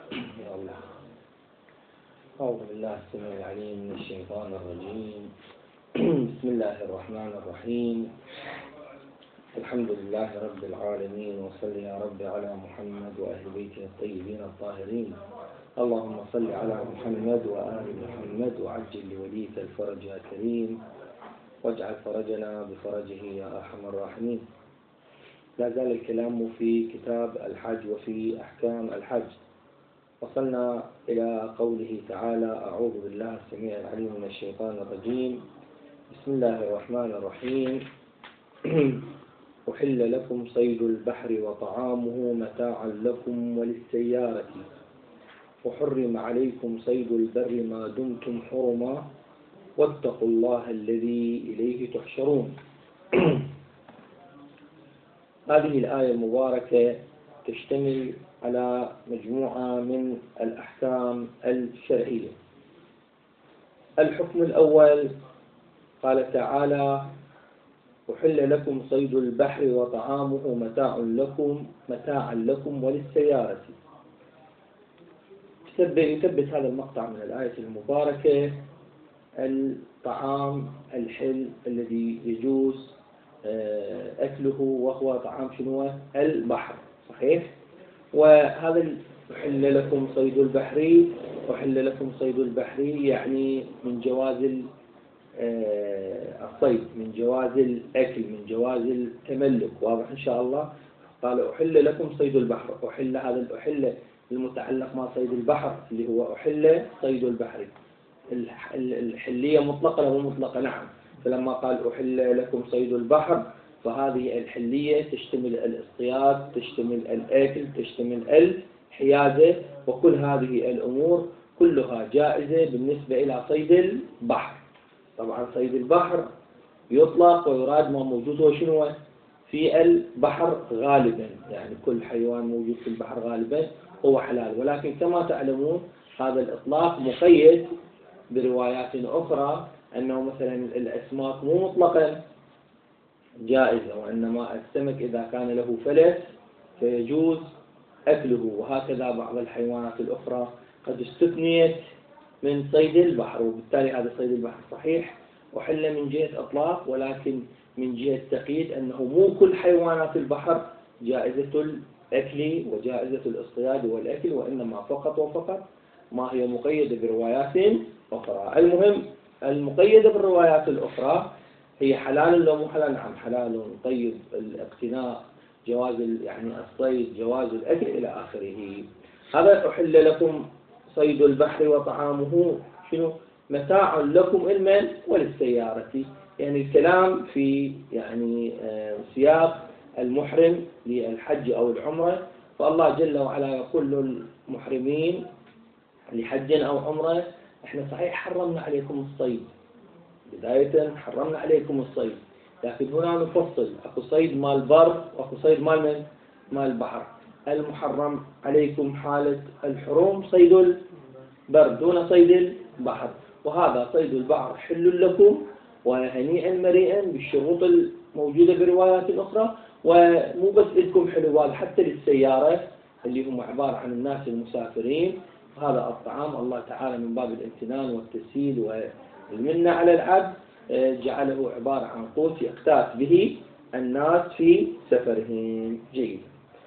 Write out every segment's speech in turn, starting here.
يا الله. أعوذ بالله السميع العليم من الشيطان الرجيم. بسم الله الرحمن الرحيم. الحمد لله رب العالمين، وصل يا رب على محمد وأهل بيته الطيبين الطاهرين. اللهم صل على محمد وآل محمد، وعجل لوليك الفرج يا كريم، واجعل فرجنا بفرجه يا أرحم الراحمين. لا زال الكلام في كتاب الحج وفي أحكام الحج. وصلنا إلى قوله تعالى: أعوذ بالله السميع العليم من الشيطان الرجيم. بسم الله الرحمن الرحيم. أحل لكم صيد البحر وطعامه متاعا لكم وللسيارة، وحرم عليكم صيد البر ما دمتم حرما، واتقوا الله الذي إليه تحشرون. هذه الآية المباركة تشتمل على مجموعة من الأحكام الشرعية. الحكم الأول قال تعالى: أحل لكم صيد البحر وطعامه متاعا لكم وللسيارة. يثبت هذا المقطع من الآية المباركة الطعام الحل الذي يجوز أكله، وهو طعام شنو؟ البحر، صحيح؟ وهذا أحل لكم صيد البحر، أحل لكم صيد البحر يعني من جواز الصيد، من جواز الأكل، من جواز التملك. واضح إن شاء الله؟ قال أحل لكم صيد البحر. أحل، هذا الأحل المتعلق مع صيد البحر اللي هو أحل صيد البحر. الحلية مطلقة ولا مو مطلقة؟ نعم. فلما قال أحل لكم صيد البحر، فهذه الحلية تشتمل الاصطياد، تشتمل الأكل، تشتمل الحيازة، وكل هذه الأمور كلها جائزة بالنسبة إلى صيد البحر. طبعا صيد البحر يطلق ويراد ما موجود هو شنو؟ في البحر غالبا، يعني كل حيوان موجود في البحر غالبا هو حلال. ولكن كما تعلمون هذا الإطلاق مقيد بروايات أخرى، أنه مثلا الأسماك مو مطلقا جائزة، وإنما السمك إذا كان له فلس فيجوز أكله، وهكذا بعض الحيوانات الأخرى قد استثنيت من صيد البحر. وبالتالي هذا صيد البحر صحيح وحل من جهة إطلاق، ولكن من جهة تقييد أنه مو كل حيوانات البحر جائزة الأكل وجائزة الاصطياد والأكل، وإنما فقط وفقط ما هي مقيدة بروايات أخرى. المهم المقيدة بالروايات الأخرى هي حلال لو مو حلال؟ نعم حلال، طيب الاقتناء، جواز يعني الصيد، جواز الأكل إلى آخره. هذا أحل لكم صيد البحر وطعامه شنو؟ متاع لكم المن وللسيارة. يعني الكلام في يعني سياق المحرم للحج أو العمرة. فالله جل وعلا يقول للمحرمين لحج أو عمرة: احنا صحيح حرمنا عليكم الصيد، بداية حرمنا عليكم الصيد، لكن هنا نفصل: اكو صيد مال بر واكو صيد مال من؟ مال البحر. المحرم عليكم حالة الحروم صيد البر دون صيد البحر، وهذا صيد البحر حل لكم وهنيئا مريئا بالشروط الموجودة بروايات أخرى. ومو بس لكم حلو، هذا حتى للسيارة اللي هم عبارة عن الناس المسافرين. هذا الطعام الله تعالى من باب الامتنان والتسهيل والمنة على العبد جعله عبارة عن قوت يقتات به الناس في سفرهم. جيد.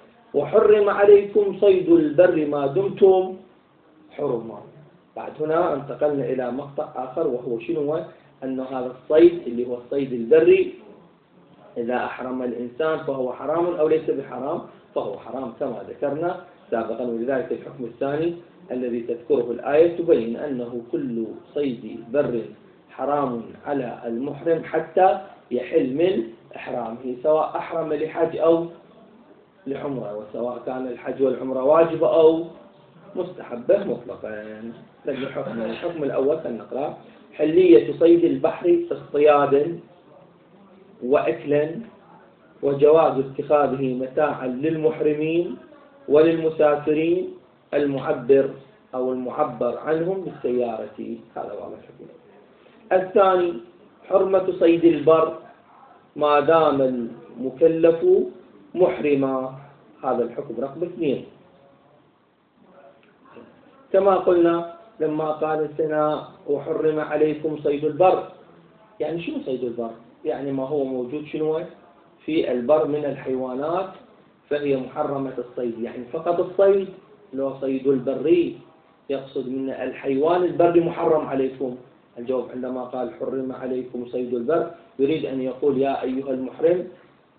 وحرم عليكم صيد البر ما دمتم حرما. بعد هنا انتقلنا إلى مقطع آخر، وهو شنو؟ أنه هذا الصيد اللي هو الصيد البري إذا أحرم الإنسان فهو حرام أو ليس بحرام؟ فهو حرام كما ذكرنا سابقا. ولذلك الحكم الثاني الذي تذكره الآية تبين أنه كل صيد بر حرام على المحرم حتى يحل من إحرامه، سواء أحرم لحج أو لعمرة، وسواء كان الحج والعمرة واجبة أو مستحبة مطلقا. الحكم الأول سنقرأ: حلية صيد البحر اصطيادا وأكلا، وجواز اتخاذه متاعا للمحرمين وللمسافرين المعبر أو المعبر عنهم بالسيارة. هذا واضح الحكم. الثاني: حرمة صيد البر ما دام المكلف محرما. هذا الحكم رقم 2. كما قلنا لما قال سنا وحرم عليكم صيد البر، يعني شنو صيد البر؟ يعني ما هو موجود شنو في البر من الحيوانات فهي محرمة الصيد، يعني فقط الصيد لو صيد البري يقصد من الحيوان البري محرم عليكم. الجواب عندما قال حرم عليكم صيد البر يريد أن يقول يا أيها المحرم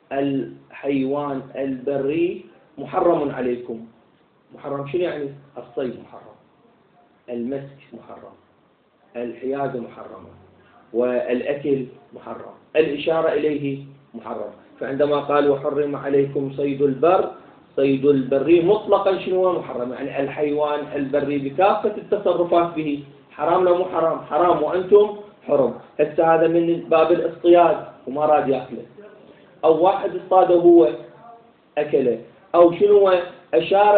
الحيوان البري محرم عليكم. محرم شنو يعني؟ الصيد محرم، المسك محرم، الحياز محرمة، والأكل محرم، الإشارة إليه محرم. فعندما قال وحرم عليكم صيد البر، صيد البري مطلقا شنو محرم؟ يعني الحيوان البري بكافة التصرفات به حرام لو مو حرام؟ حرام وأنتم حرم. هسه هذا من باب الاصطياد وما راد ياكله، أو واحد اصطاده هو أكله، أو شنو أشار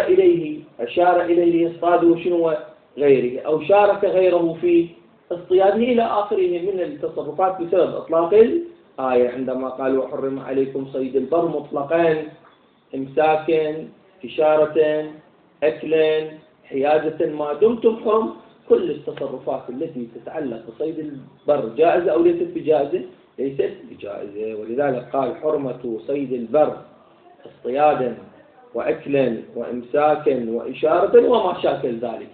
إليه يصطاده شنو غيره، أو شارك غيره في اصطياده إلى آخره من التصرفات بسبب إطلاق الآية. عندما قال وحرم عليكم صيد البر مطلقا، إمساكا، إشارة، أكلا، حيازة، ما دمتم حرم كل التصرفات التي تتعلق بصيد البر جائزة أو ليست بجائزة؟ ليست بجائزة. ولذلك قال حرمة صيد البر اصطيادا وأكلا وإمساكا وإشارة وما شاكل ذلك،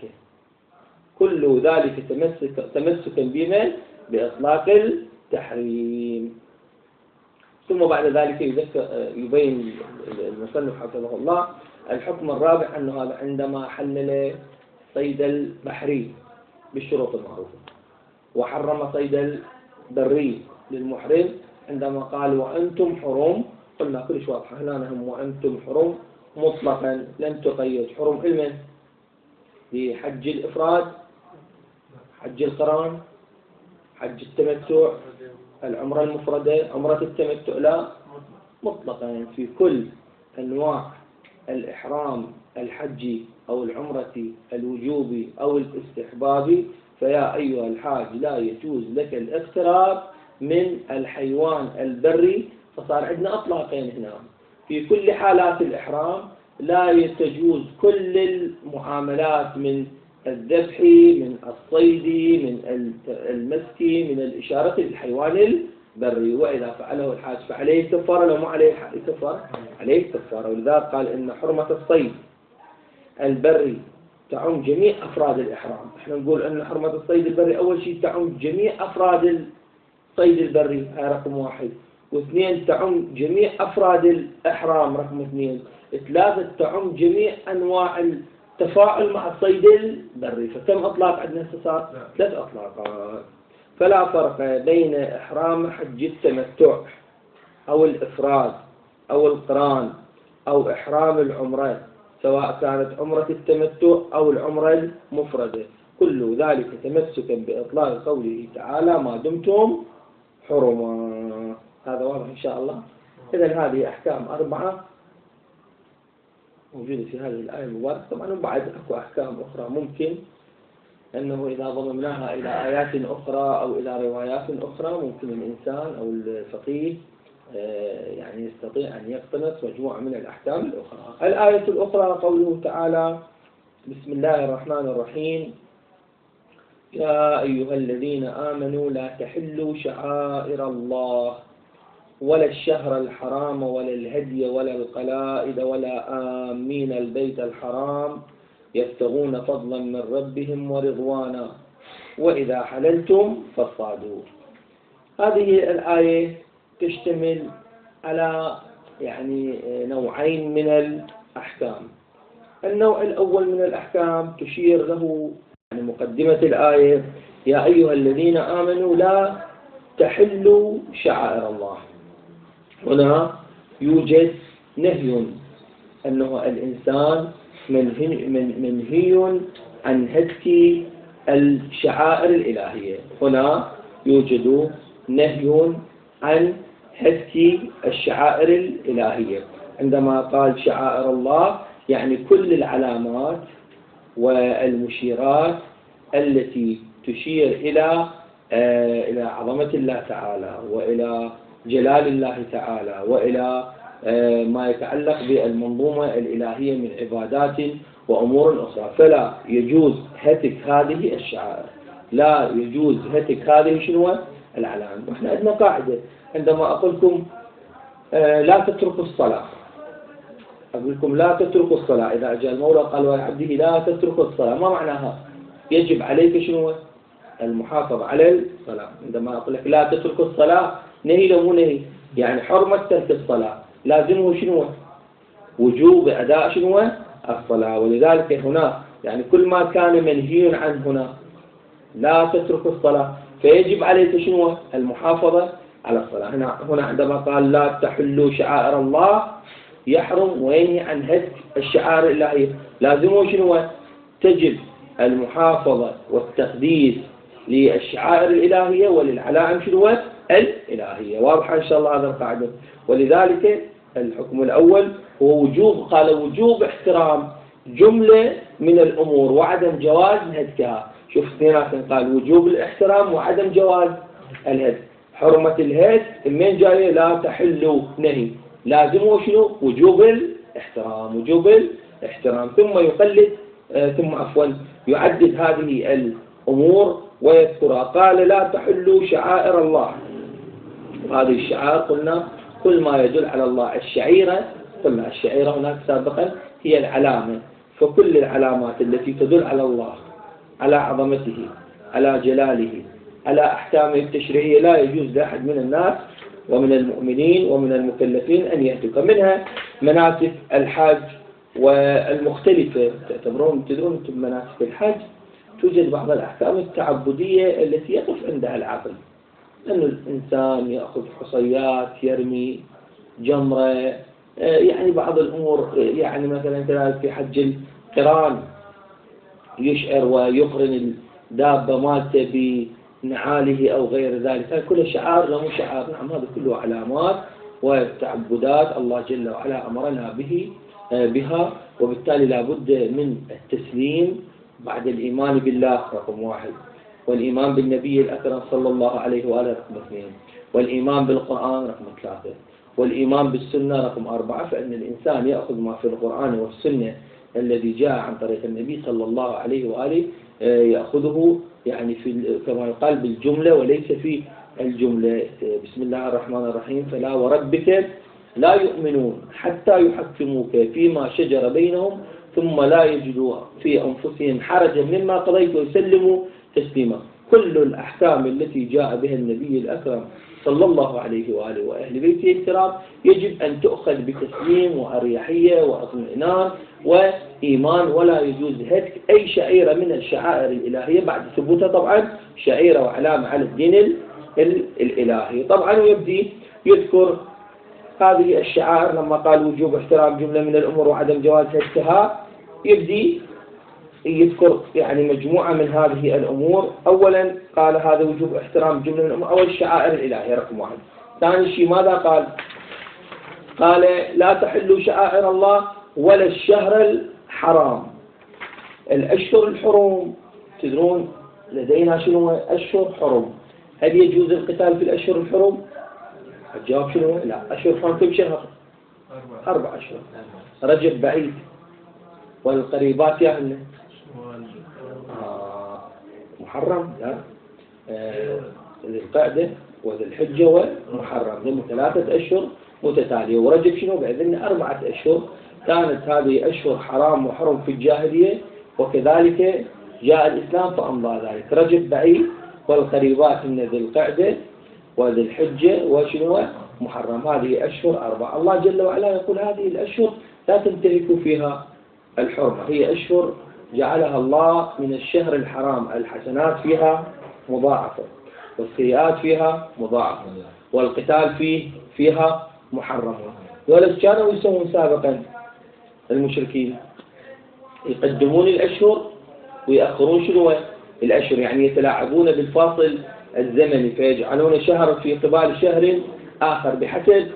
كل ذلك تمسكا بما بإطلاق التحريم. ثم بعد ذلك يبين المصنف حفظه الله الحكم الرابع أنه هذا عندما حلل صيد البحري بالشروط المعروفة وحرم صيد البري للمحرم، عندما قال وأنتم حرم قلنا كلش واضحة هنا هم وأنتم حرم مطلقا لم تقيد. حرم علما لحج الإفراد، حج القران، حج التمتع، العمرة المفردة، عمرة التمتع لا، مطلقا في كل أنواع الإحرام الحجي أو العمرة الوجوبي أو الاستحبابي. فيا أيها الحاج لا يجوز لك الاقتراب من الحيوان البري. فصار عندنا أطلاقين هنا في كل حالات الإحرام، لا تجوز كل المعاملات من الذبح، من الصيد، من المسك، من الإشارة للحيوان البري. وإذا فعله الحاج فعليه كفارة، لو ما عليه كفارة عليه كفارة. ولذلك قال إن حرمة الصيد البري تعم جميع أفراد الإحرام. احنا نقول أن حرمة الصيد البري أول شيء تعم جميع أفراد الصيد البري، هاي رقم واحد. واثنين تعم جميع أفراد الإحرام، رقم اثنين. ثلاثة تعم جميع أنواع التفاعل مع الصيد البري. فكم أطلاق عندنا صار؟ 3 أطلاقات. فلا فرق بين إحرام حج التمتع أو الإفراد أو القران أو إحرام العمرة، سواء كانت عمرة التمتع أو العمرة المفردة، كل ذلك تمسكا بإطلاق قوله تعالى ما دمتم حرما. هذا واضح إن شاء الله. إذن هذه أحكام 4 موجودة في هذه الآية المباركة. طبعا بعد أكو أحكام أخرى ممكن أنه إذا ضممناها إلى آيات أخرى أو إلى روايات أخرى ممكن الإنسان أو الفقيه يعني يستطيع أن يقتنص مجموعة من الأحكام الأخرى. الآية الأخرى قوله تعالى بسم الله الرحمن الرحيم يا أيها الذين آمنوا لا تحلوا شعائر الله ولا الشهر الحرام ولا الهدي ولا القلائد ولا آمين البيت الحرام يبتغون فضلا من ربهم ورضوانا وإذا حللتم فاصطادوا. هذه الآية تشتمل على يعني نوعين من الأحكام. النوع الأول من الأحكام تشير له يعني مقدمة الآية يا أيها الذين آمنوا لا تحلوا شعائر الله. هنا يوجد نهي أنه الإنسان منهي عن هتك الشعائر الإلهية. هنا يوجد نهي عن هتك الشعائر الإلهية. عندما قال شعائر الله يعني كل العلامات والمشيرات التي تشير إلى عظمة الله تعالى وإلى جلال الله تعالى وإلى ما يتعلق بالمنظومة الإلهية من عبادات وأمور أخرى، فلا يجوز هتك هذه الشعائر، لا يجوز هتك هذه شنو العلائم. وإحنا عندنا قاعدة عندما أقول لكم لا تتركوا الصلاة، أقول لكم لا تتركوا الصلاة، إذا جاء المولى قال ولعبده لا تتركوا الصلاة، ما معناها؟ يجب عليك شنو المحافظة على الصلاة. عندما أقول لك لا تتركوا الصلاة نهي لو مو نهي، يعني حرمة ترك الصلاة لازمه شنو وجوب أداء شنو الصلاة. ولذلك هنا يعني كل ما كان منهي عنه هنا لا تتركوا الصلاة فيجب عليك شنو المحافظة على الصلاة. هنا عندما قال لا تحلوا شعائر الله يحرم وينهي عن هتك الشعائر الإلهية، لازمه شنو تجب المحافظة والتقديس للشعائر الإلهية وللعلائم شنو الإلهية. واضحة إن شاء الله هذا القاعدة. ولذلك الحكم الأول هو وجوب، قال وجوب احترام جملة من الأمور وعدم جواز هتكها. شوف اثنيناتهم قال وجوب الاحترام وعدم جواز الهتك. حرمة الهتك من جاية لا تحلوا نهي، لازمه شنو وجوب الاحترام، وجوب الاحترام. ثم يقلد ثم عفوا يعدد هذه الأمور ويذكرها. قال لا تحلوا شعائر الله، وهذه الشعائر قلنا كل ما يدل على الله. الشعيرة قلنا الشعيرة هناك سابقا هي العلامة، فكل العلامات التي تدل على الله، على عظمته، على جلاله، على أحكامه التشريعية لا يجوز لأحد من الناس ومن المؤمنين ومن المكلفين أن يهتك. منها مناسك الحج والمختلفة، تعتبرون تدرون مناسك الحج توجد بعض الأحكام التعبدية التي يقف عندها العقل، أن الإنسان يأخذ حصيات، يرمي جمرة، يعني بعض الأمور، يعني مثلا كذلك في حج القران يشعر ويقرن الدابة مالته بنعاله أو غير ذلك، هذه كلها شعار لا مو شعار. نعم هذا كله علامات وتعبدات الله جل وعلا أمرنا بها، وبالتالي لابد من التسليم بعد الإيمان بالله رقم 1، والإيمان بالنبي الأكرم صلى الله عليه وآله رقم 2، والإيمان بالقرآن رقم 3، والإيمان بالسنة رقم 4. فإن الإنسان يأخذ ما في القرآن والسنة الذي جاء عن طريق النبي صلى الله عليه وآله يأخذه يعني كما يقال بالجملة وليس في الجملة. بسم الله الرحمن الرحيم فلا وربك لا يؤمنون حتى يحكموك فيما شجر بينهم ثم لا يجدوا في أنفسهم حرجا مما قضيت ويسلموا تسليما. كل الأحكام التي جاء بها النبي الأكرم صلى الله عليه وآله وأهل بيته الكرام يجب أن تؤخذ بتسليم وأريحية وإطمئنان وإيمان، ولا يجوز هتك أي شعيرة من الشعائر الإلهية بعد ثبوتها طبعا شعيرة وعلامة على الدين الإلهي. طبعا ويبدي يذكر هذه الشعائر لما قال وجوب احترام جملة من الأمور وعدم جواز هتكها، يبدي يذكر يعني مجموعة من هذه الأمور. أولا قال هذا وجوب احترام جملة من الأمور، أول الشعائر الإلهية رقم 1. ثاني شيء ماذا قال لا تحلوا شعائر الله ولا الشهر الحرام. الأشهر الحرم تدرون لدينا شنو أشهر حرم، هل يجوز القتال في الأشهر الحرم؟ الجواب شنو؟ لا. أشهر حرم كم شهر؟ 4 أشهر. رجب بعيد والقريبات يعني محرم، لا ذي القعدة وذي الحجة ومحرم، هم 3 أشهر متتالية. ورجب شنو بإذن 4 أشهر. كانت هذه أشهر حرام وحرم في الجاهلية، وكذلك جاء الإسلام فأمضى ذلك. رجب بعيد والقريبات من ذي القعدة وذي الحجة وشنو محرم، هذه أشهر 4. الله جل وعلا يقول هذه الأشهر لا تنتهكوا فيها الحرمة، هي أشهر جعلها الله من الشهر الحرام، الحسنات فيها مضاعفة والسيئات فيها مضاعفة والقتال فيها محرم. ولذلك كانوا يسوون سابقا المشركين يقدمون الأشهر ويأخرون شنو الأشهر، يعني يتلاعبون بالفاصل الزمني فيجعلون شهر في قبال شهر آخر بحسب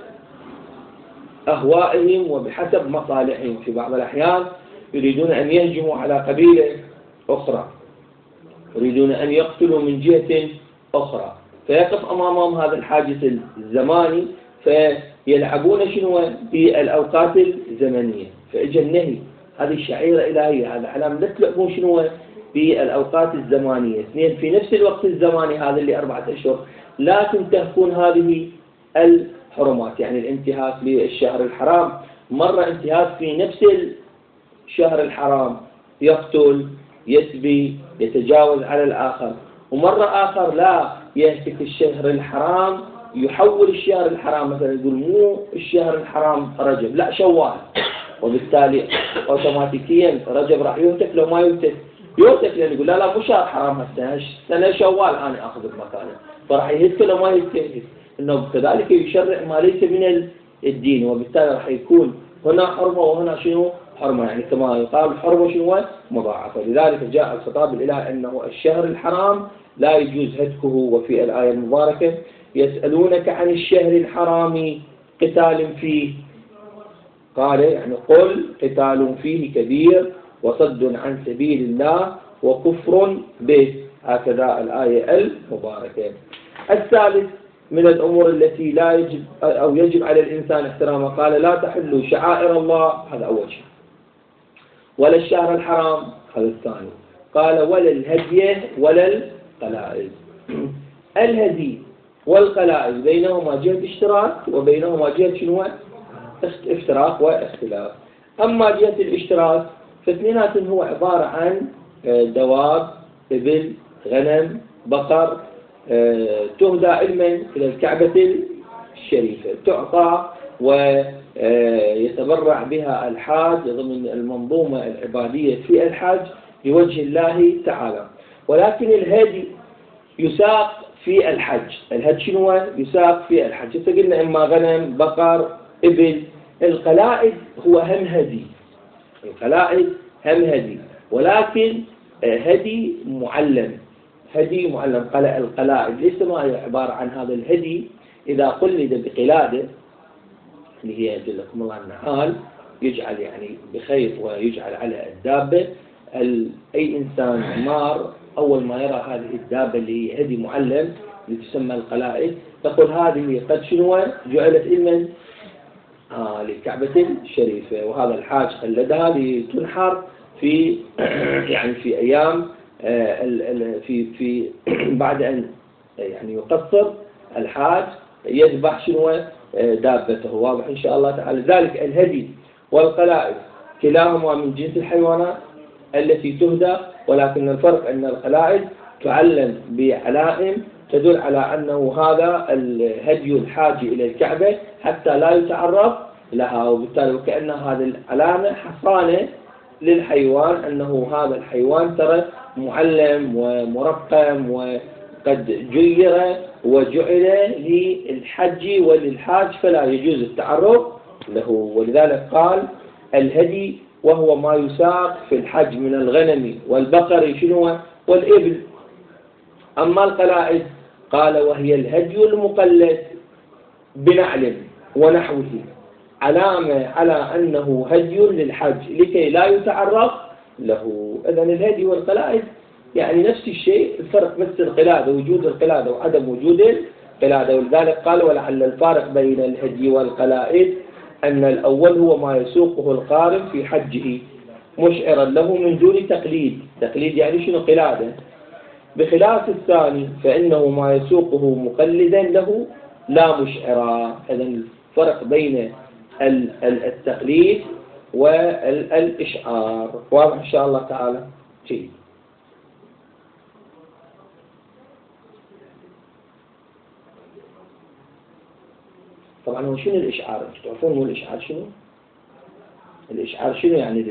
أهوائهم وبحسب مصالحهم. في بعض الأحيان يريدون أن يهجموا على قبيلة أخرى، يريدون أن يقتلوا من جهة أخرى، فيقف أمامهم هذا الحاجز الزماني فيلعبون شنو بالأوقات الزمنية. فإجا النهي هذه الشعيرة إلهية، هذا علامة. لا تلعبون شنو بالأوقات الزمانية. اثنين، في نفس الوقت الزماني هذا اللي 4 أشهر لا تنتهكون هذه الحرمات، يعني الانتهاك للشهر الحرام. مرة انتهاك في نفس الشهر الحرام، يقتل، يسبي، يتجاوز على الآخر. ومرة آخر لا يهتك الشهر الحرام، يحول الشهر الحرام، مثلا يقول مو الشهر الحرام رجب، لا شوال، وبالتالي اوتوماتيكيا رجب راح يهتك. لو ما يهتك لأنه يقول لا مو شهر حرام هسه، سنة شوال أنا أخذ بمكانه، فراح يهتك لو ما يهتك. إنه كذلك يشرع ما ليس من الدين، وبالتالي راح يكون هنا حرمة وهنا شنو حرمة، يعني كما يقال حرمة شنو مضاعفة. لذلك جاء الخطاب الإلهي أنه الشهر الحرام لا يجوز هتكه. وفي الآية المباركة يسألونك عن الشهر الحرام قتال فيه، قال يعني قل قتال فيه كبير وصد عن سبيل الله وكفر به. هكذا الآية المباركة. الثالث من الأمور التي لا يجب أو يجب على الإنسان احترامها، قال لا تحلوا شعائر الله، هذا أول شيء، ولا الشهر الحرام، هذا الثاني. قال ولا الهدي ولا القلائد. الهدي والقلائد بينهما جهة اشتراك وبينهما جهة شنو افتراق واختلاف. أما جهة الاشتراك فاثنيناتهم هو عبارة عن دواب، إبل، غنم، بقر، تهدى علما إلى الكعبة الشريفة، تعطى ويتبرع بها الحاج ضمن المنظومة العبادية في الحج لوجه الله تعالى. ولكن الهدي يساق في الحج. الهدي شنو يساق في الحج؟ قلنا إما غنم، بقر، إبل. القلائد هو هم هدي، القلائد هم هدي، ولكن هدي معلم، هدي معلم. القلائد ليس ما هي عبارة عن هذا الهدي إذا قلد بقلادة اللي هي جزاكم الله النعال، يجعل يعني بخيط ويجعل على الدابة. أي إنسان مار أول ما يرى هذه الدابة اللي هي هدي معلم اللي تسمى القلائد، تقول هذه قد شنو جعلت إلمن للكعبة الشريفة، وهذا الحاج خلدها لتنحر في يعني في أيام في بعد أن يعني يقصر الحاج يذبح شنو دابته. واضح إن شاء الله تعالى. ذلك الهدي والقلائد كلاهما من جنس الحيوانات التي تهدى، ولكن الفرق أن القلائد تعلم بعلائم تدل على أنه هذا الهدي الحاج إلى الكعبة حتى لا يتعرض لها، وبالتالي وكأن هذه العلامة حصانة للحيوان، أنه هذا الحيوان ترى معلم ومرقم وقد جير وجعل للحج وللحاج، فلا يجوز التعرض له. ولذلك قال الهدي وهو ما يساق في الحج من الغنم والبقر شنو والإبل. أما القلائد قال وهي الهدي المقلد بنعل ونحوه، علامة على أنه هدي للحج لكي لا يتعرض له. إذن الهدي والقلائد يعني نفس الشيء، الفرق بس القلادة، وجود القلادة وعدم وجود القلادة. ولذلك قال ولعل الفارق بين الهدي والقلائد أن الأول هو ما يسوقه القارن في حجه مشعرا له من دون تقليد. تقليد يعني شنو قلادة، بخلاف الثاني فإنه ما يسوقه مقلدا له لا مشعرا. إذن الفرق بين التقليد والإشعار واضح إن شاء الله تعالى. جيد. طبعا هو شنو الإشعار؟ تعرفون مو الإشعار شنو؟ الإشعار شنو يعني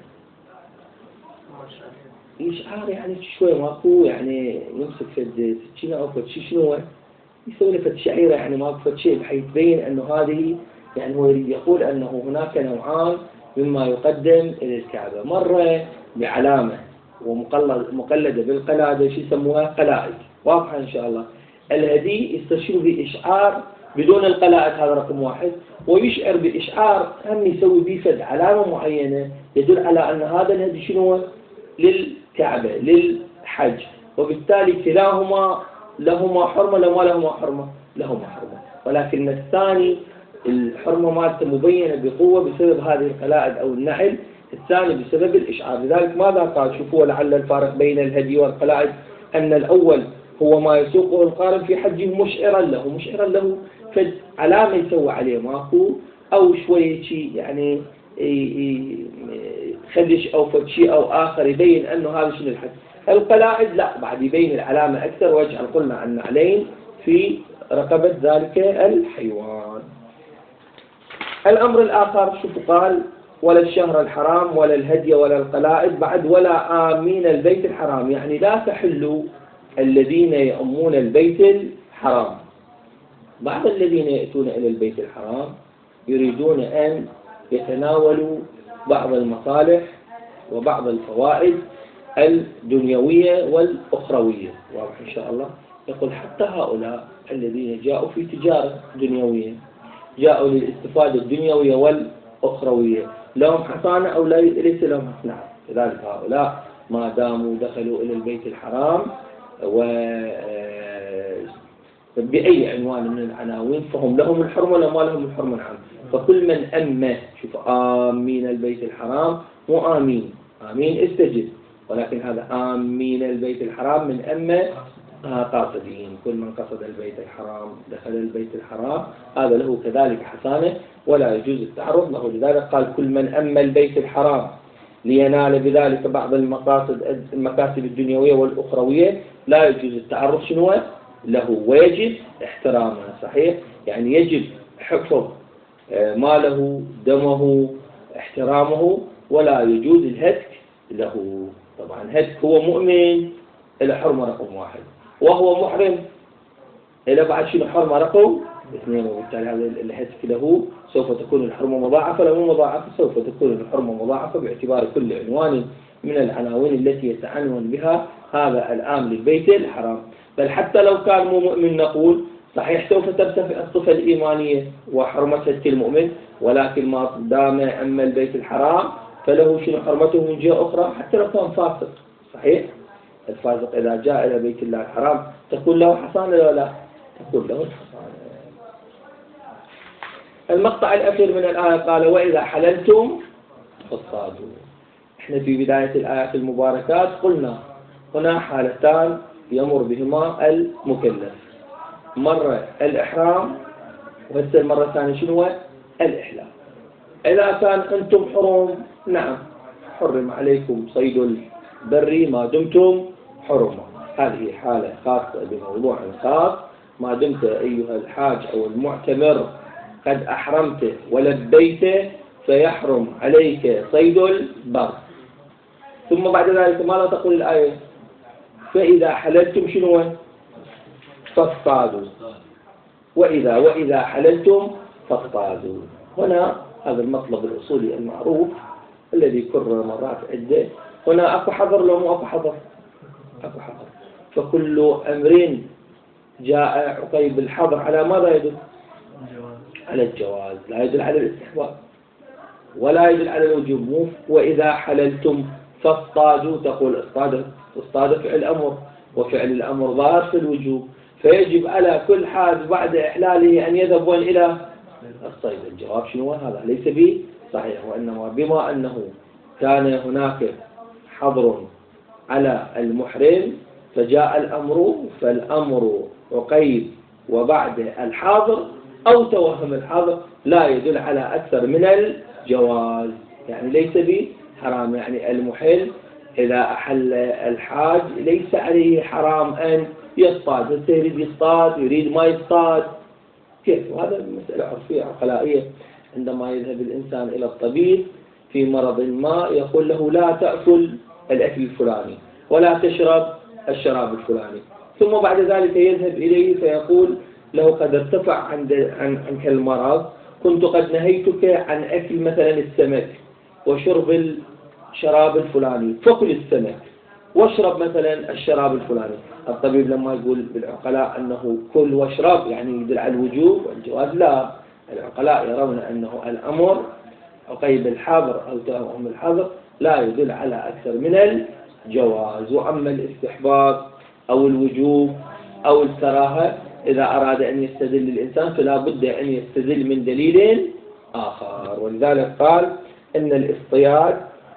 الإشعار يعني شوي ماكو، يعني يمسك فد سكينة أو فد شنو يسوي له فد شعيرة، يعني ماكو فد شيء بحيث يبين أنه هذه، يعني هو يريد يقول أنه هناك نوعان مما يقدم إلى الكعبة، مرة بعلامة ومقلدة بالقلادة شو يسموها قلائد. واضحة إن شاء الله. الهدي يستشير بإشعار بدون القلائد، هذا رقم واحد. ويشعر بإشعار هم يسوي به فد علامة معينة يدل على أن هذا الهدي شنو للكعبة للحج، وبالتالي كلاهما لهما حرمة. لو ما لهما حرمة لهما حرمة، ولكن الثاني الحرمة مالته مبينة بقوة بسبب هذه القلائد أو النعل الثاني بسبب الإشعار. لذلك ماذا قال؟ شوفوا لعل الفارق بين الهدي والقلائد أن الأول هو ما يسوقه القارن في حجه مشعرا له فعلامة يسوي عليه ماكو أو شوية شيء يعني خدش أو فد أو آخر يبين أنه هذا شنو الحج. القلائد لا، بعد يبين العلامة أكثر ويجعل قلنا أن علين في رقبة ذلك الحيوان. الأمر الآخر شوفوا قال ولا الشهر الحرام ولا الهدي ولا القلائد بعد ولا آمين البيت الحرام، يعني لا تحلوا الذين يأمون البيت الحرام. بعض الذين يأتون إلى البيت الحرام يريدون أن يتناولوا بعض المصالح وبعض الفوائد الدنيوية والأخروية، واضح إن شاء الله. يقول حتى هؤلاء الذين جاءوا في تجارة دنيوية، جاءوا للاستفادة الدنيوية والأخروية، لهم حصانة أو ليس لهم حصانة؟ لذلك هؤلاء ما داموا دخلوا إلى البيت الحرام بأي عنوان من العناوين فهم لهم الحرمة ولا ما لهم الحرمة؟ نعم. فكل من أمه، شوف آمين البيت الحرام مو آمين استجب، ولكن هذا آمين البيت الحرام من أمه قاصدين. كل من قصد البيت الحرام دخل البيت الحرام هذا له كذلك حصانة ولا يجوز التعرض له. لذلك قال كل من أم البيت الحرام لينال بذلك بعض المكاسب الدنيوية والأخروية لا يجوز التعرض شنو له ويجب احترامه. صحيح، يعني يجب حفظ ماله دمه احترامه ولا يجوز الهتك له. طبعا هتك هو مؤمن إلى حرمة رقم 1 وهو محرم إلى بعد شنو حرمة رقم 2، وبالتالي هذا الهتك له سوف تكون الحرمة مضاعفة. لو مو مضاعفة سوف تكون الحرمة مضاعفة باعتبار كل عنوان من العناوين التي يتعنون بها هذا الآن للبيت الحرام. بل حتى لو كان مو مؤمن نقول صحيح سوف ترتفع الصفة الإيمانية وحرمة هتك المؤمن، ولكن ما دام أما البيت الحرام فله شنو حرمته من جهة أخرى حتى لو كان فاسق. صحيح، الفاسق إذا جاء إلى بيت الله الحرام تكون له حصانة ولا لا؟ تكون له حصانة. المقطع الأخير من الآية قال وإذا حللتم فاصطادوا. احنا في بداية الآيات المباركات قلنا هنا حالتان يمر بهما المكلف، مرة الإحرام وهسه المرة الثانية شنو؟ الإحلال. إذا كان أنتم حرم نعم حرم عليكم صيد البري ما دمتم حرما، هذه حالة خاصة بموضوع خاص. ما دمت أيها الحاج أو المعتمر قد أحرمت ولبيت فيحرم عليك صيد البر. ثم بعد ذلك ماذا تقول الآية؟ فإذا حللتم شنو؟ فاصطادوا. وإذا حللتم فاصطادوا. هنا هذا المطلب الأصولي المعروف الذي كرر مرات عدة. هنا أكو حظر لو مو أكو حظر؟ أكو حظر. فكل أمر جاء عقيب الحظر على ماذا يدل؟ على الجواز، لا يدل على الاستحباب ولا يدل على الوجوب. وإذا حللتم فاصطادوا تقول اصطاد فعل أمر، وفعل الأمر ظاهر في الوجوب، فيجب على كل حاج بعد إحلاله أن يذهب إلى الصيد. الجواب شنو؟ هذا ليس به صحيح، وإنما بما أنه كان هناك حظر على المحرم فجاء الأمر، فالأمر عقيب وبعد الحاضر أو توهم الحاضر لا يدل على أكثر من الجواز، يعني ليس بحرام. يعني المحل إذا أحل الحاج ليس عليه حرام أن يصطاد، هسه يريد يصطاد يريد ما يصطاد كيف؟ وهذا مسألة عرفية عقلائية. عندما يذهب الإنسان إلى الطبيب في مرض ما يقول له لا تأكل الأكل الفلاني ولا تشرب الشراب الفلاني، ثم بعد ذلك يذهب إليه فيقول له قد ارتفع عنك المرض، كنت قد نهيتك عن أكل مثلا السمك وشرب الشراب الفلاني، فكل السمك واشرب مثلا الشراب الفلاني. الطبيب لما يقول بالعقلاء أنه كل واشرب يعني يدل على الوجوب والجواز، لا، العقلاء يرون أنه الأمر عقيب الحظر أو توهم الحظر لا يدل على أكثر من الجواز. وأما الاستحباب أو الوجوب أو الكراهة إذا أراد أن يستدل الإنسان فلا بد أن يستدل من دليل آخر. ولذلك قال إن الاصطياد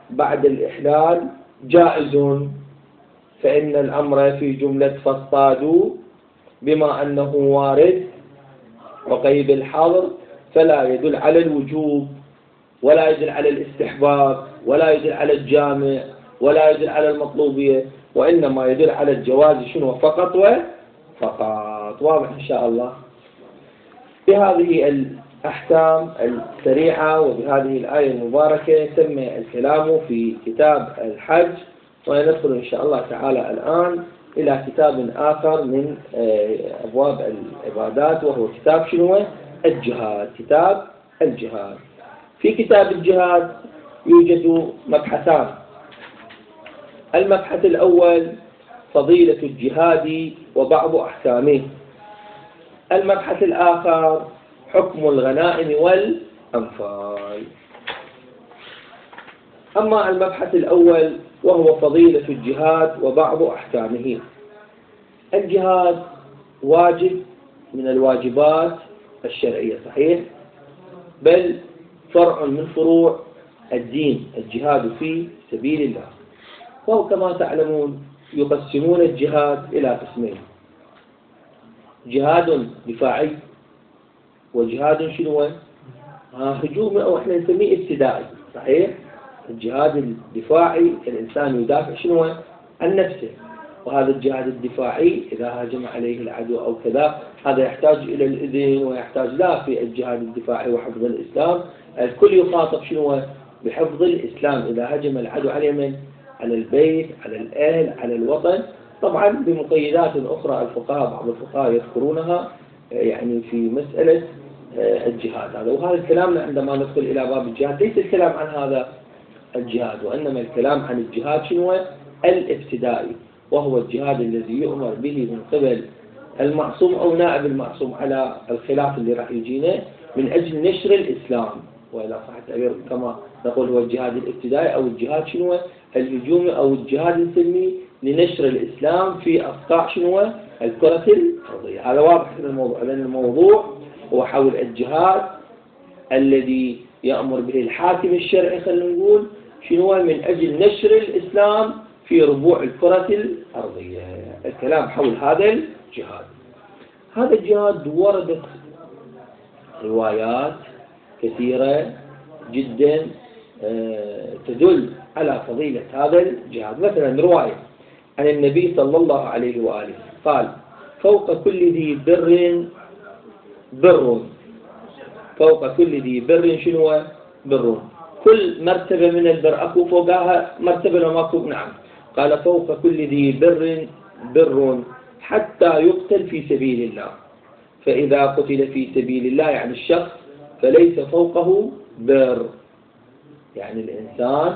بعد الإحلال جائز، فإن الأمر في جملة فاصطادوا بما أنه وارد وقيد الحظر فلا يدل على الوجوب ولا يدل على الاستحباب ولا يدل على الجامع ولا يدل على المطلوبية، وإنما يدل على الجواز شنو فقط وفقط. واضح إن شاء الله. بهذه الأحكام السريعة وبهذه الآية المباركة تم الكلام في كتاب الحج، وندخل إن شاء الله تعالى الآن إلى كتاب آخر من أبواب العبادات، وهو كتاب شنو؟ الجهاد. كتاب الجهاد. في كتاب الجهاد يوجد مبحثان. المبحث الأول فضيلة الجهاد وبعض أحكامه. المبحث الآخر حكم الغنائم والأنفال. أما المبحث الأول وهو فضيلة الجهاد وبعض أحكامه. الجهاد واجب من الواجبات الشرعية، صحيح، بل فرع من فروع الدين، الجهاد في سبيل الله. وهو كما تعلمون يقسمون الجهاد إلى قسمين: جهاد دفاعي وجهاد شنو؟ هجومي، أو احنا نسميه ابتدائي، صحيح. الجهاد الدفاعي الإنسان يدافع شنو؟ عن نفسه، وهذا الجهاد الدفاعي إذا هاجم عليه العدو أو كذا هذا يحتاج إلى الإذن ويحتاج لا في الجهاد الدفاعي وحفظ الإسلام. الكل يخاطب شنو؟ بحفظ الإسلام. إذا هجم العدو على من؟ على البيت، على الأهل، على الوطن، طبعا بمقيدات أخرى الفقهاء بعض الفقهاء يذكرونها يعني في مسألة الجهاد هذا. وهذا الكلام عندما ندخل إلى باب الجهاد ليس الكلام عن هذا الجهاد، وإنما الكلام عن الجهاد شنو؟ الابتدائي، وهو الجهاد الذي يؤمر به من قبل المعصوم أو نائب المعصوم على الخلاف اللي راح يجينا من أجل نشر الإسلام. وإذا صح التعبير كما نقول هو الجهاد الابتدائي أو الجهاد شنو؟ الهجومي، أو الجهاد نسميه لنشر الإسلام في أقطاع شنو؟ الكرة الأرضية. هذا واضح من الموضوع، لأن الموضوع هو حول الجهاد الذي يأمر به الحاكم الشرعي، خلينا نقول شنو؟ من أجل نشر الإسلام في ربوع الكرة الأرضية. الكلام حول هذا الجهاد. هذا الجهاد وردت روايات كثيرة جدا تدل على فضيلة هذا الجهاد. مثلا رواية عن النبي صلى الله عليه وآله قال: فوق كل ذي بر بر. فوق كل ذي بر شنو؟ بر. كل مرتبة من البر أكو فوقها مرتبة لو ماكو؟ نعم. قال: فوق كل ذي بر بر حتى يقتل في سبيل الله، فإذا قتل في سبيل الله يعني الشخص فليس فوقه بر. يعني الإنسان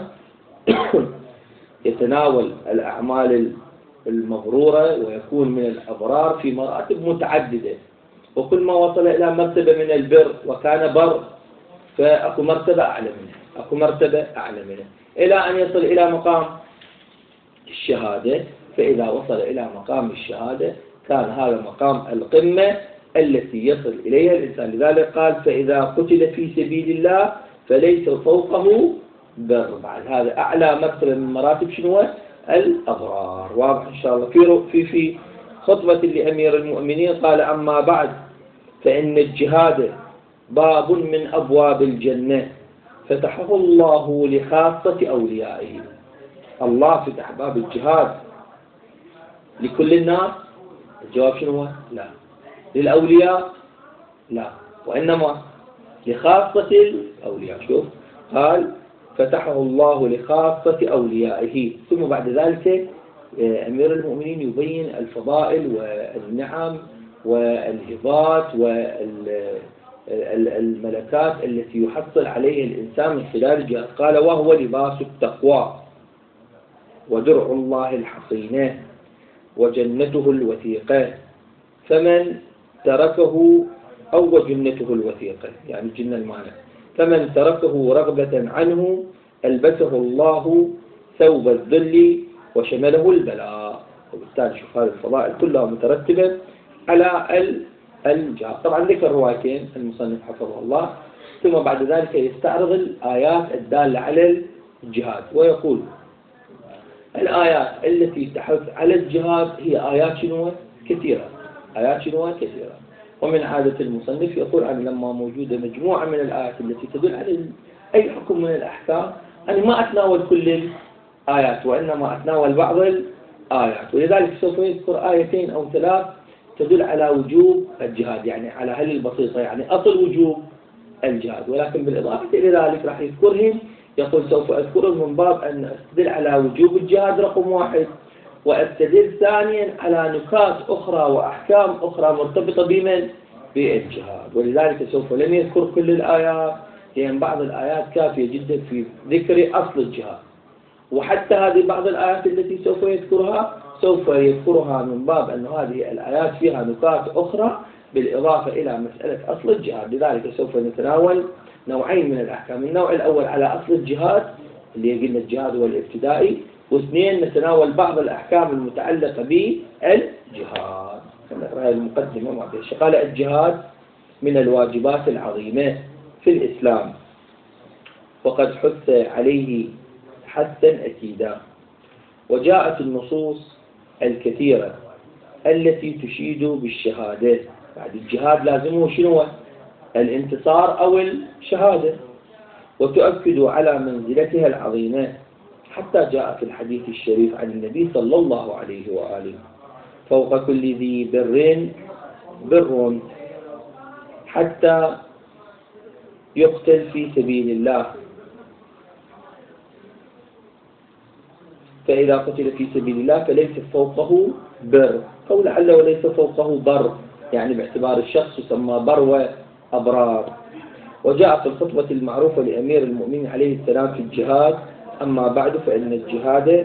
يتناول الأعمال المبرورة ويكون من الأبرار في مراتب متعددة، وكل ما وصل إلى مرتبة من البر وكان بر فأكو مرتبة أعلى منه، أكو مرتبة أعلى منه، إلى أن يصل إلى مقام الشهادة. فإذا وصل إلى مقام الشهادة كان هذا مقام القمة التي يصل إليها الإنسان. لذلك قال: فإذا قتل في سبيل الله فليس فوقه بر. بعد هذا أعلى مرتبة من مراتب شنو؟ الأبرار. واضح إن شاء الله. في خطبة لأمير المؤمنين قال: أما بعد فإن الجهاد باب من أبواب الجنة فتحه الله لخاصة أوليائه. الله فتح باب الجهاد لكل الناس؟ الجواب شنو؟ لا. للأولياء؟ لا، وإنما لخاصة الأولياء. شوف، قال: فتحه الله لخاصة أوليائه. ثم بعد ذلك أمير المؤمنين يبين الفضائل والنعم والهبات والملكات التي يحصل عليها الإنسان من خلال الجهاد. قال: وهو لباس التقوى ودرع الله الحصينة وجنته الوثيقة، فمن تركه أو جنته الوثيقة يعني الجنة المعنى، فمن تركه رغبة عنه ألبسه الله ثوب الذل وشمله البلاء. وبالتالي شوف هذه الفضائل كلها مترتبة على الجهاد. طبعا ذكر روايتين المصنف حفظه الله، ثم بعد ذلك يستعرض الآيات الدالة على الجهاد. ويقول الآيات التي تحث على الجهاد هي آيات كثيرة، آيات كثيرة. ومن عادة المصنف يقول أن لما موجودة مجموعة من الآيات التي تدل على أي حكم من الأحكام، أنا ما أتناول كل الآيات وإنما أتناول بعض الآيات. ولذلك سوف يذكر آيتين أو ثلاث تدل على وجوب الجهاد، يعني على هل البسيطة، يعني أصل وجوب الجهاد. ولكن بالإضافة إلى ذلك راح يذكرهم، يقول سوف أذكرهم من باب أن أستدل على وجوب الجهاد رقم واحد، وأستدل ثانيا على نكات أخرى وأحكام أخرى مرتبطة بمن؟ بالجهاد. ولذلك سوف لم يذكر كل الآيات، لأن بعض الآيات كافية جدا في ذكر أصل الجهاد. وحتى هذه بعض الآيات التي سوف يذكرها من باب أن هذه الآيات فيها نكات أخرى بالإضافة إلى مسألة أصل الجهاد. لذلك سوف نتناول نوعين من الأحكام: النوع الأول على أصل الجهاد اللي قلنا الجهاد هو الابتدائي، واثنين نتناول بعض الأحكام المتعلقة بالجهاد. نقرأ المقدمة ما فيها. قال الجهاد من الواجبات العظيمة في الإسلام، وقد حث عليه حثا أكيدا، وجاءت النصوص الكثيرة التي تشيد بالشهادة. بعد الجهاد لازمه شنو؟ الانتصار أو الشهادة، وتؤكد على منزلتها العظيمة، حتى جاء في الحديث الشريف عن النبي صلى الله عليه وآله: فوق كل ذي بر حتى يقتل في سبيل الله، فإذا قتل في سبيل الله فليس فوقه بر، أو لعل وليس فوقه بر، يعني باعتبار الشخص يسمى بر وأبرار. وجاء في الخطبة المعروفة لأمير المؤمنين عليه السلام في الجهاد: أما بعد فإن الجهاد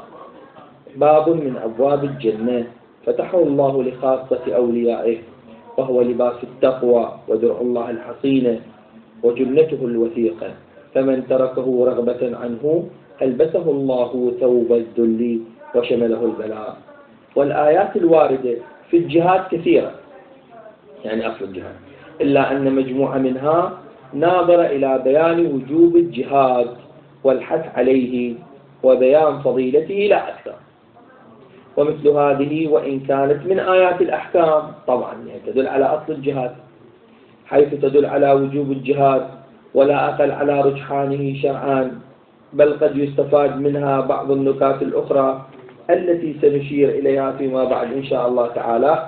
باب من أبواب الجنة فتحه الله لخاصة أوليائه، وهو لباس التقوى ودرع الله الحصينة وجنته الوثيقة، فمن تركه رغبة عنه ألبسه الله ثوب الذل وشمله البلاء. والآيات الواردة في الجهاد كثيرة، يعني أصل الجهاد، إلا أن مجموعة منها ناظر إلى بيان وجوب الجهاد والحث عليه وبيان فضيلته لا أكثر. ومثل هذه وإن كانت من آيات الأحكام طبعا يعني تدل على أصل الجهاد، حيث تدل على وجوب الجهاد ولا أقل على رجحانه شرعان، بل قد يستفاد منها بعض النكات الأخرى التي سنشير إليها فيما بعد إن شاء الله تعالى،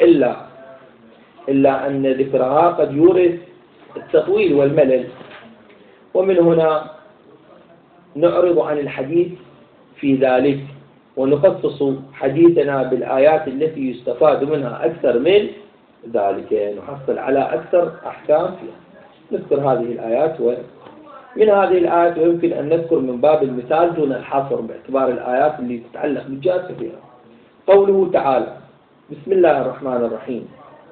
إلا أن ذكرها قد يورث التطويل والملل. ومن هنا نعرض عن الحديث في ذلك، ونخصص حديثنا بالآيات التي يستفاد منها أكثر من ذلك، نحصل على أكثر أحكام فيها. نذكر هذه الآيات، ومن هذه الآيات ويمكن أن نذكر من باب المثال دون الحصر باعتبار الآيات اللي تتعلق بالجهاد كثيرة. قوله تعالى: بسم الله الرحمن الرحيم: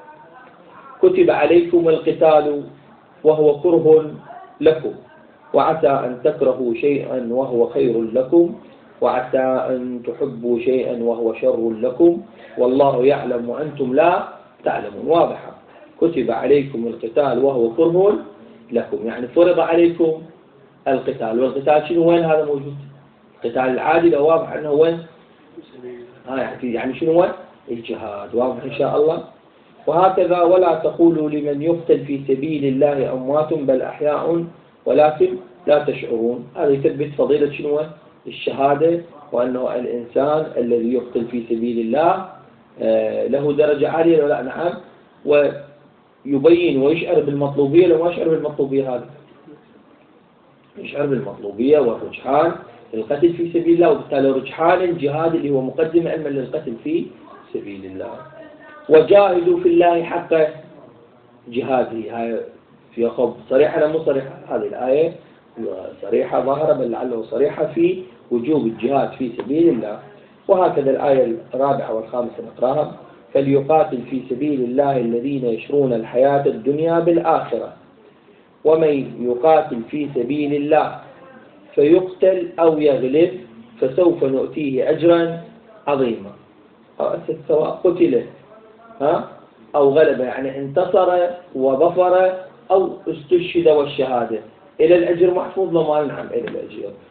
كتب عليكم القتال وهو كره لكم، وعسى أن تكرهوا شيئا وهو خير لكم، وعسى أن تحبوا شيئا وهو شر لكم، والله يعلم وأنتم لا تعلمون. واضحة. كتب عليكم القتال وهو كره لكم، يعني فرض عليكم القتال. والقتال شنو وين هذا موجود؟ القتال العادي لو واضح أنه وين؟ يعني شنو وين؟ الجهاد. واضح إن شاء الله. وهكذا: ولا تقولوا لمن يقتل في سبيل الله أموات بل أحياء ولكن لا تشعرون. هذا يثبت فضيلة شنو؟ الشهادة، وأنه الإنسان الذي يقتل في سبيل الله له درجة عالية ولا نعم، ويبين ويشعر بالمطلوبية. لو ما يشعر بالمطلوبية هذا يشعر بالمطلوبية والرجحان للقتل في سبيل الله، وبالتالي رجحان الجهاد اللي هو مقدم علما للقتل في سبيل الله. وجاهدوا في الله حق جهاده. هاي في خب صريحة ولا مو صريحة؟ هذه الآية صريحة ظاهرة، بل لعله صريحة في وجوب الجهاد في سبيل الله. وهكذا الآية الرابعة والخامسة نقراها: فليقاتل في سبيل الله الذين يشرون الحياة الدنيا بالآخرة، ومن يقاتل في سبيل الله فيقتل أو يغلب فسوف نؤتيه أجرا عظيما. سواء قتل أو غلب، يعني انتصر وظفر أو استشهد والشهادة، إلى الأجر محفوظ لما نعم إلى الأجر.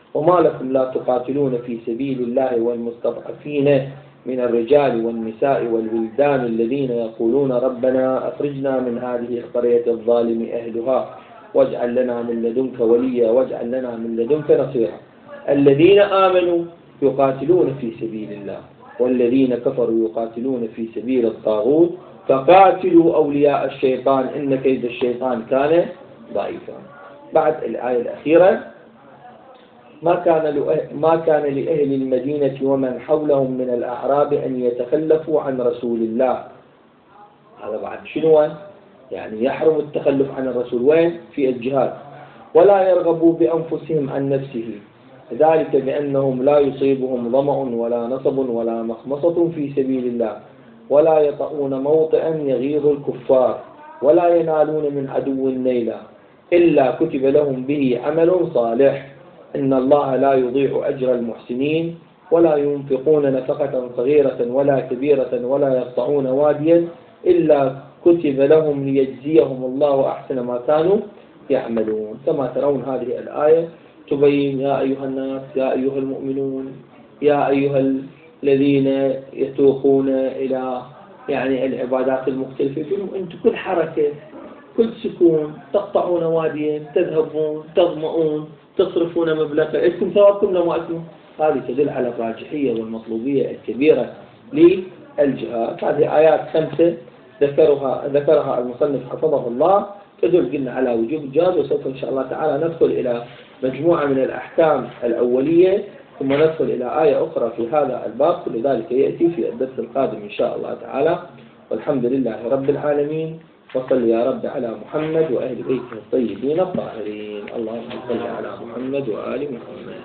وما لكم لا تقاتلون في سبيل الله والمستضعفين من الرجال والنساء والولدان الذين يقولون ربنا أخرجنا من هذه القرية الظالم أهلها واجعل لنا من لدنك وليا واجعل لنا من لدنك نصيرا. الذين آمنوا يقاتلون في سبيل الله والذين كفروا يقاتلون في سبيل الطاغوت فقاتلوا أولياء الشيطان إن كيد الشيطان كان ضعيفا. بعد الآية الأخيرة: ما كان لأهل المدينة ومن حولهم من الأعراب أن يتخلفوا عن رسول الله. هذا بعد شنو؟ يعني يحرم التخلف عن الرسول وين؟ في الجهاد. ولا يرغبوا بأنفسهم عن نفسه، ذلك بأنهم لا يصيبهم ظمأ ولا نصب ولا مخمصة في سبيل الله ولا يطؤون موطئا يغيظ الكفار ولا ينالون من عدو نيلا إلا كتب لهم به عمل صالح إن الله لا يضيع أجر المحسنين ولا ينفقون نفقة صغيرة ولا كبيرة ولا يقطعون واديا إلا كتب لهم ليجزيهم الله أحسن ما كانوا يعملون. كما ترون هذه الآية تبين: يا أيها الناس، يا أيها المؤمنون، يا أيها الذين يتوقون إلى يعني العبادات المختلفة، أنتم كل حركة كل سكون تقطعون واديا تذهبون تظمؤون تصرفون مبلغا، لكم ثوابكم لما أكم. هذه تدل على الراجحية والمطلوبية الكبيرة للجهاد. هذه آيات 5 ذكرها المصنف حفظه الله تدل قلنا على وجوب الجهاد. وسوف إن شاء الله تعالى ندخل إلى مجموعة من الأحكام الأولية ثم ندخل إلى آية أخرى في هذا الباب، كل ذلك يأتي في الدرس القادم إن شاء الله تعالى. والحمد لله رب العالمين، وصل يا رب على محمد وأهل بيته الطيبين الطاهرين. اللهم صل على محمد وآل محمد.